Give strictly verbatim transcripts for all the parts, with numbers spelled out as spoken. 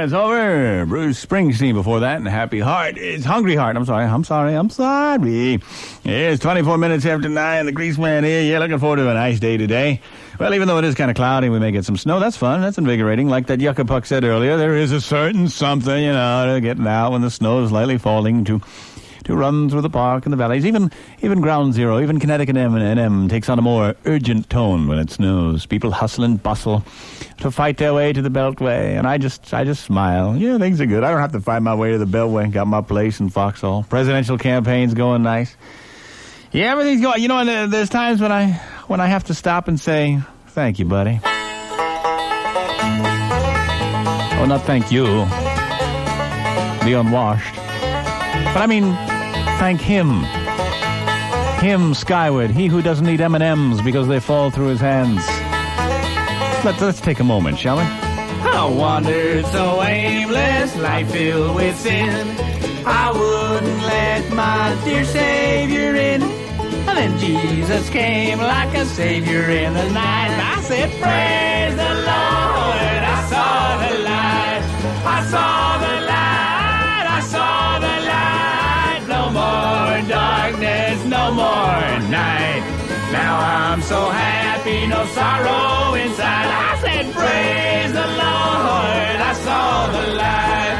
minutes over. Bruce Springsteen before that, and Happy Heart. It's Hungry Heart. I'm sorry. I'm sorry. I'm sorry. It's twenty-four minutes after nine. The Greaseman here. Yeah, looking forward to a nice day today. Well, even though it is kind of cloudy, we may get some snow. That's fun. That's invigorating. Like that Yucca Puck said earlier, there is a certain something, you know, to getting out when the snow is lightly falling to... to run through the park and the valleys. Even even Ground Zero, even Connecticut M and M takes on a more urgent tone when it snows. People hustle and bustle to fight their way to the Beltway, and I just I just smile. Yeah, things are good. I don't have to find my way to the Beltway. Got my place in Foxhole. Presidential campaign's going nice. Yeah, everything's going. You know, and there's times when I when I have to stop and say, thank you, buddy. Oh, not thank you. The unwashed. But I mean, thank him. Him, Skyward, he who doesn't eat M and M's because they fall through his hands. Let's, let's take a moment, shall we? I wandered so aimless, life filled with sin. I wouldn't let my dear Savior in. And then Jesus came like a Savior in the night. And I said, praise the Lord. I saw the light. I saw the light. I saw the light. No more darkness, no more night. Now I'm so happy, no sorrow inside. I said, praise the Lord. I saw the light.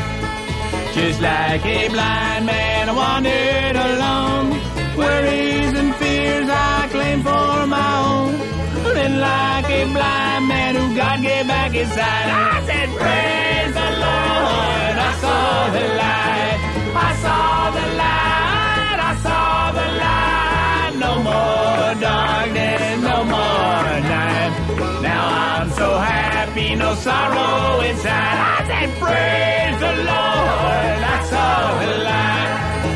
Just like a blind man, I wandered alone. Worries and fears I claim for my own. Then like a blind man who God gave back his sight, I said, praise the Lord. I saw the light. I saw the light. I saw the light. No more darkness, no more night. Now I'm so happy, no sorrow inside. I said, praise the Lord. I saw the light.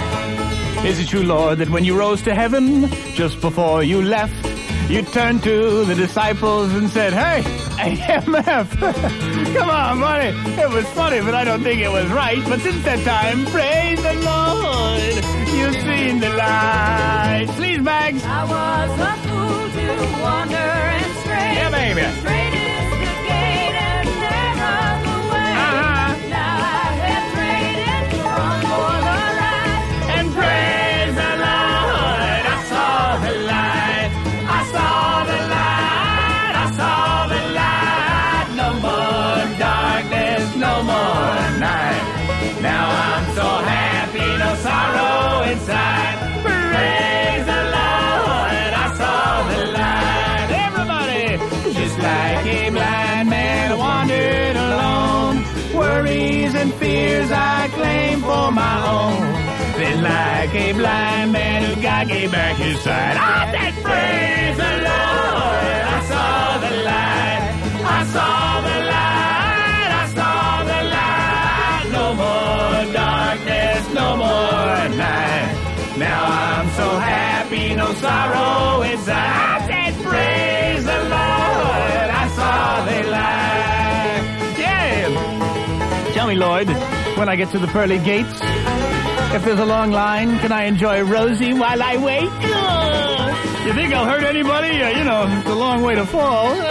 Is it true, Lord, that when you rose to heaven, just before you left, you turned to the disciples and said, hey, A M F, come on, buddy. It was funny, but I don't think it was right. But since that time, praise the Lord, you've seen the light. Sleaze bags. I was a fool to wander and stray. Yeah, baby. Straight is the gate and narrow the way. Uh-huh. Now I have traded from for the ride. And praise the Lord, I saw the light. I saw the light. I saw the light. No more darkness, no more night. Now I'm so happy, no sorrow inside. Praise the Lord, I saw the light. Everybody, just like a blind man, I wandered alone. Worries and fears I claim for my own. Then like a blind man who God gave back his sight, I said, praise the Lord. I saw the light. I saw the light. I saw the light. No more darkness, no more night. Now I'm so happy, no sorrow inside. I said, praise the Lord. I saw the light. Yeah. Tell me, Lord, when I get to the pearly gates, if there's a long line, can I enjoy Rosie while I wait? Uh, you think I'll hurt anybody? Uh, you know, it's a long way to fall. Uh,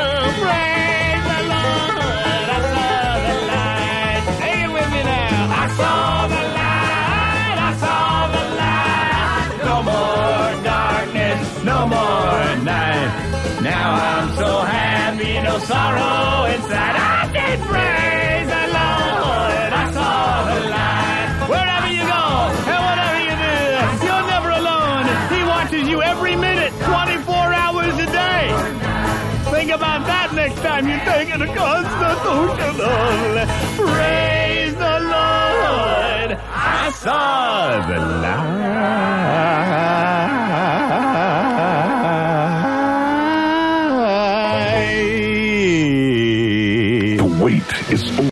praise the Lord. I saw the light. Say it with me now. I saw the light. I saw the light. No more darkness, no more night. Now I'm so happy, no sorrow inside. I said, praise the Lord. I saw the light. Wherever you go, and whatever you do, you're never alone. He watches you every minute, twenty-four hours a day. Think about that next time you take it a constitutional. Praise the Lord. I saw the light. The wait is over.